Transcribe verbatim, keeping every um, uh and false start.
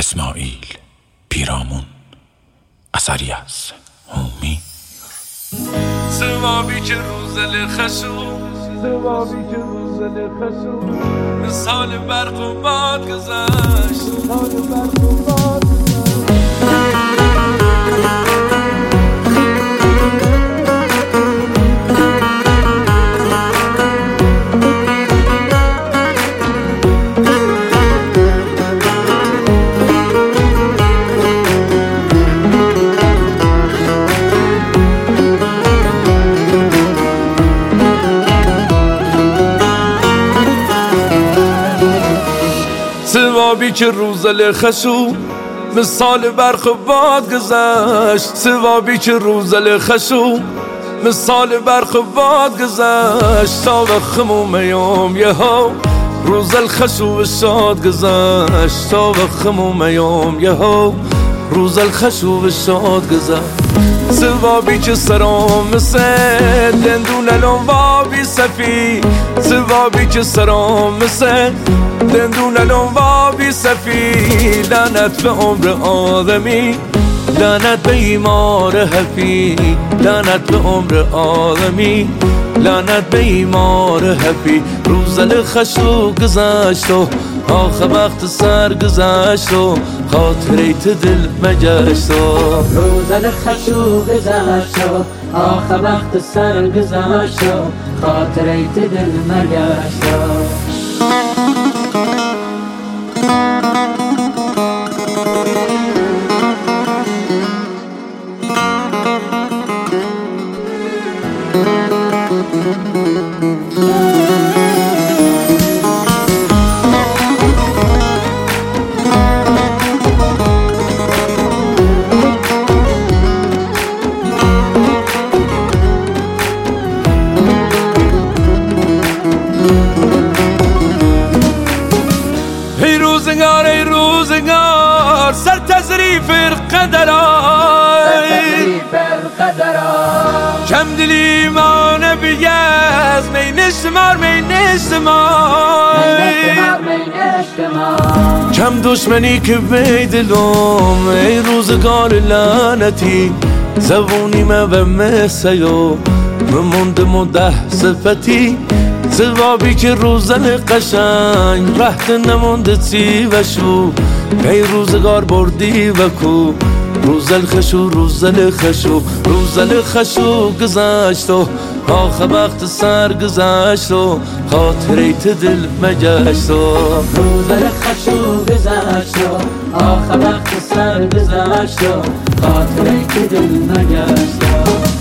اسماعیل پیرامون، اثری از هومی. سوابی که روزل خشو سوابی که روزل خشو مثال برق و باد گذشت مثال برق و باد سوابی که روزل خشو مثال برق و باد گذشت سوابی که روزل خشو مثال برق و باد گذشت تا و خموم یوم یه ها روزل خشو شاد گذشت تا و خموم یوم یه ها روزل خشو شاد گذشت سوابی که سرام مثل دندون الانوابی صفی سوابی که سرام مثل دندون الانوابی صفی لعنت به عمر آدمی لعنت به ایمار حفی لعنت به عمر آدمی لعنت به ایمار حفی روزل خشو گذشت و آخه وقت سر گذشت و خاطریت دل مگشت و روزل خشو گذشت و آخه وقت سر گذشت و خاطریت دل مگشت و ای روزگار ای روزگار سر تزریف القدرای کم دلی ایمان بیز می نشمار می نشمار کم دشمنی که بی دلم ای روزگار لعنتی زبونی من و مسیو بموندم و ده صفتی سوابی که روزل قشنگ رهت نمونده چی و شو ای روزگار بردی و کو روزل خشو روزل خشو روزل خشو گذشت و آخه وقت سر گذشت و خاطریت دل مگشت و روزل خشو گذشت و آخه وقت سر گذشت و خاطریت دل مگشت و